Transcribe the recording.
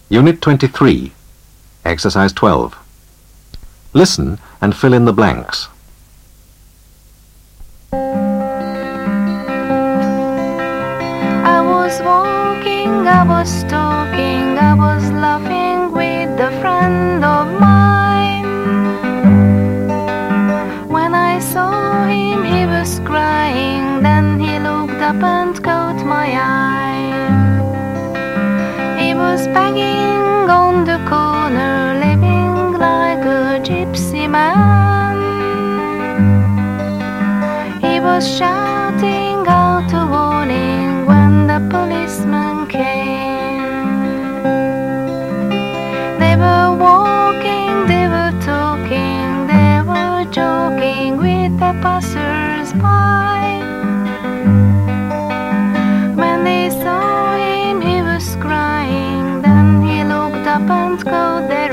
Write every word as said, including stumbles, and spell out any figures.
Unit twenty-three, Exercise twelve. Listen and fill in the blanks. I was walking, I was talking, I was laughing with a friend of mine. When I saw him, he was crying, then he looked up and caught my eye. He was begging on the corner, living like a gypsy man. He was shouting out a warning when the policeman came. They were walking, they were talking, they were joking with the passers-by. When they saw him, he was crying, then he looked up and caught their